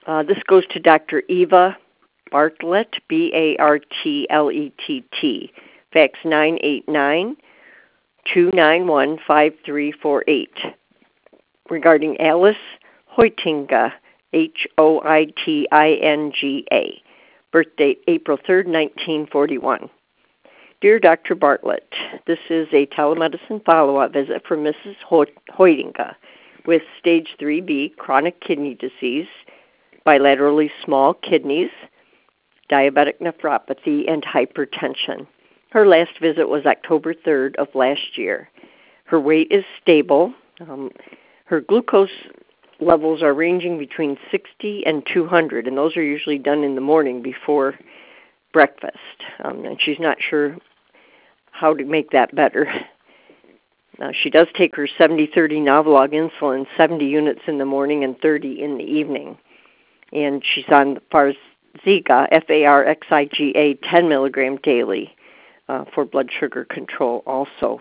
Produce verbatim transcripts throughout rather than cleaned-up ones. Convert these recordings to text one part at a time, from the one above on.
Uh, this goes to Doctor Eva Bartlett, B A R T L E T T, fax nine eight nine, two nine one, five three four eight, regarding Alice Hoitinga, H O I T I N G A, birth date April third, nineteen forty-one. Dear Doctor Bartlett, this is a telemedicine follow-up visit for Missus Hoitinga with stage three B chronic kidney disease, bilaterally small kidneys, diabetic nephropathy, and hypertension. Her last visit was October third of last year. Her weight is stable. Um, her glucose levels are ranging between sixty and two hundred, and those are usually done in the morning before breakfast. Um, and she's not sure how to make that better. Now, she does take her seventy thirty Novolog insulin, seventy units in the morning and thirty in the evening. And she's on Farxiga, F A R X I G A, ten milligram daily uh, for blood sugar control also.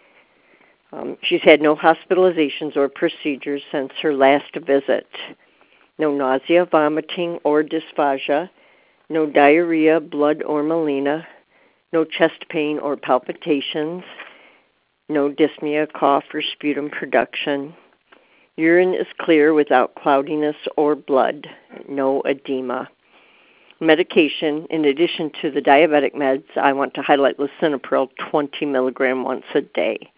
Um, she's had no hospitalizations or procedures since her last visit. No nausea, vomiting, or dysphagia. No diarrhea, blood, or melena. No chest pain or palpitations. No dyspnea, cough, or sputum production. Urine is clear without cloudiness or blood. No edema. Medication, in addition to the diabetic meds, I want to highlight lisinopril twenty milligram once a day.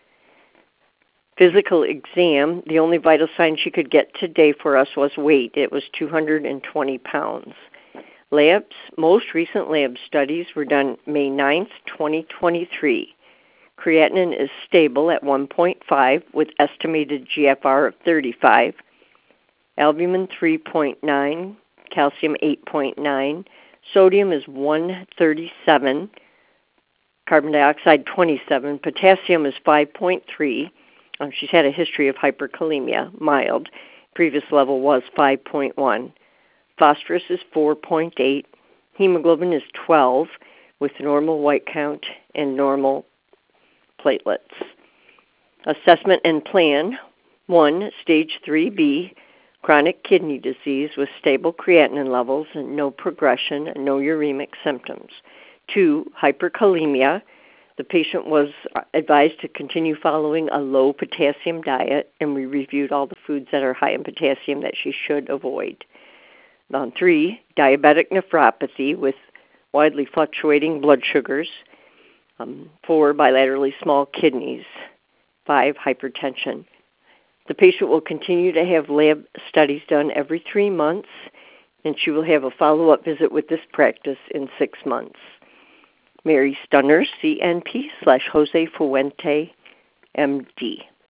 Physical exam, the only vital sign she could get today for us was weight. It was two hundred twenty pounds. Labs, most recent lab studies were done May ninth, twenty twenty-three. Creatinine is stable at one point five with estimated G F R of thirty-five. Albumin three point nine, calcium eight point nine, sodium is one thirty-seven, carbon dioxide twenty-seven, potassium is five point three. Um, she's had a history of hyperkalemia, mild. Previous level was five point one. Phosphorus is four point eight. Hemoglobin is twelve with normal white count and normal platelets. Assessment and plan. One, stage three B, chronic kidney disease with stable creatinine levels and no progression and no uremic symptoms. Two, hyperkalemia. The patient was advised to continue following a low potassium diet, and we reviewed all the foods that are high in potassium that she should avoid. Um, three, diabetic nephropathy with widely fluctuating blood sugars. Um, four, bilaterally small kidneys. Five, hypertension. The patient will continue to have lab studies done every three months, and she will have a follow-up visit with this practice in six months. Mary Stunner, C N P slash Jose Fuente, M D.